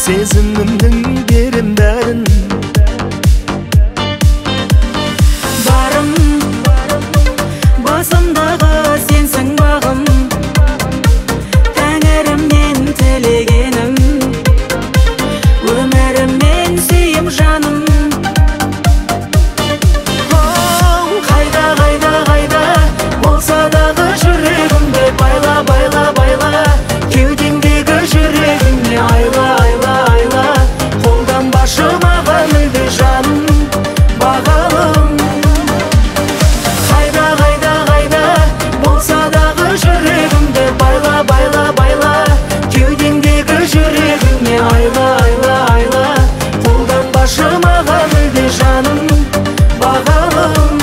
сезімімнің берем бәрін. Барым, басымдағы сенсің бағым, тәңірімнен тілегенім, өміріммен сүйем жаным. Қайда, қайда, қайда болса дағы жүрегімді байла, байла, байла, кеудемдегі жүрегімне айла, айла, айла. Қолданбашы маған мүлде жаным, бағалым. Қайда, қайда, қайда болса дағы жүрегімді байла, байла, байла, кеудемдегі жүрегімне айла, айла, айла. Қолданбашы маған мүлде жаным, бағалым.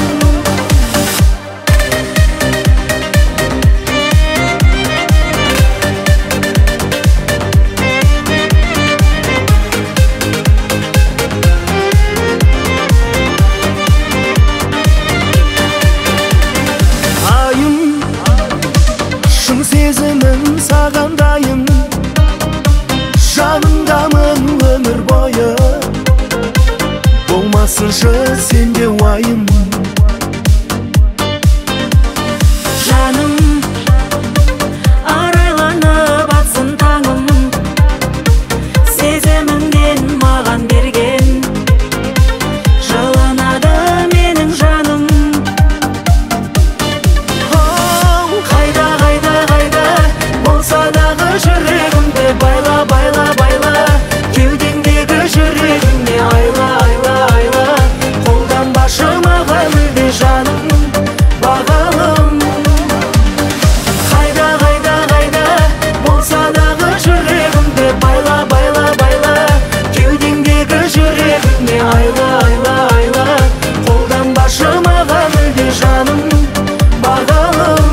Айым, шын сезімім саған дайын, жаныңдамын өмір бойы. Болмасыншы сенде уайым. Жаным, арайланып атсын таңым, сезіміңнен маған берген, жылынады менің жаным. Қайда, қайда, қайда болса дағы жүрегімді байла, байла, байла, кеудемдегі жүрегімне айла, айла, айла. Қолданбашы маған мүлде жаным, бағалым. Қайда, қайда, қайда болса дағы жүрегімді байла, байла, байла, кеудемдегі жүрегімне айла, айла, айла. Қолданбашы маған мүлде жаным, бағалым.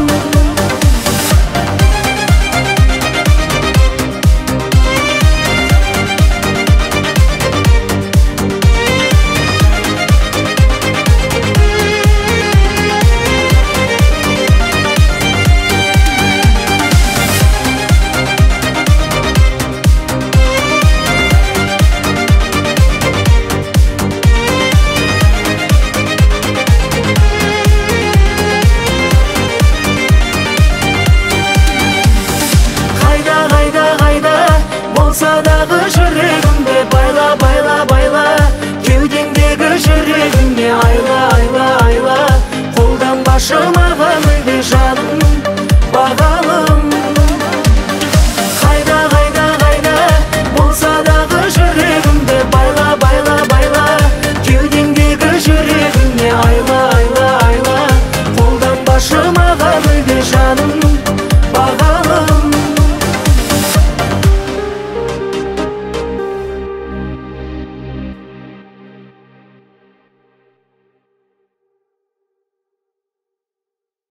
Қайда, қайда, қайда болса дағы жүрегімді байла, байла, байла, кеудемдегі жүрегімне айла, айла, айла. Қолданбашы маған мүлде жаным, бағалым.